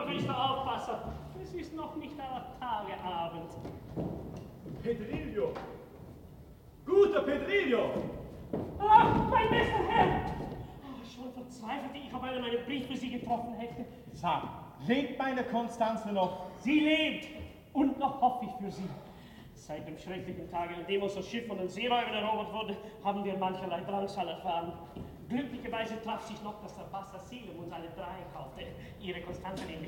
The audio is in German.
Priester, Aufpasser. Es ist noch nicht aller Tage Abend. Pedrillo! Guter Pedrillo! Ach, mein bester Herr! Schon verzweifelte ich, ob einer meinen Brief für Sie getroffen hätte. Sag, lebt meine Konstanze noch? Sie lebt! Und noch hoffe ich für Sie. Seit dem schrecklichen Tage, an dem unser Schiff von den Seeräubern erobert wurde, haben wir mancherlei Drangsal erfahren. Glücklicherweise traf sich noch, dass der Bassa Selim uns alle drei kaufte. Ihre Konstanze nämlich